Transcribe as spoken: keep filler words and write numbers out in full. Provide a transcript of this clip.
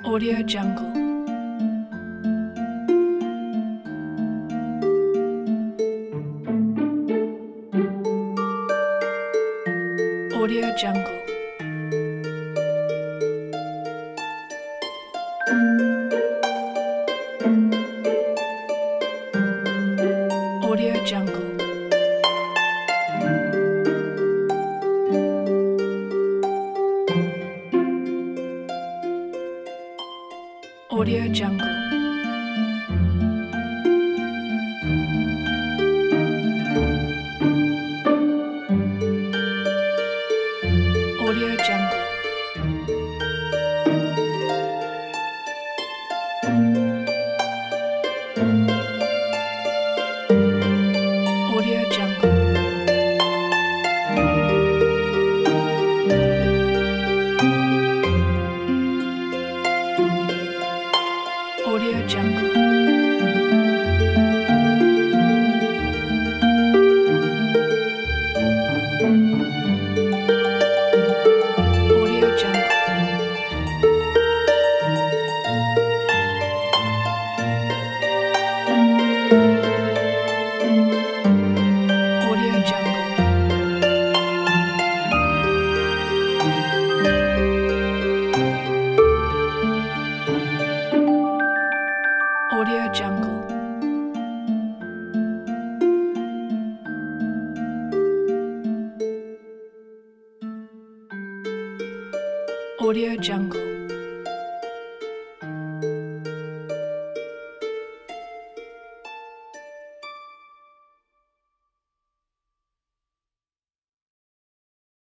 Audio Jungle. Audio Jungle. Audio Jungle. Audio Jungle. Audio Jungle. Audio Jungle. Audio Jungle. Audio Jungle. Audio Jungle. Audio Jungle. Audio Jungle.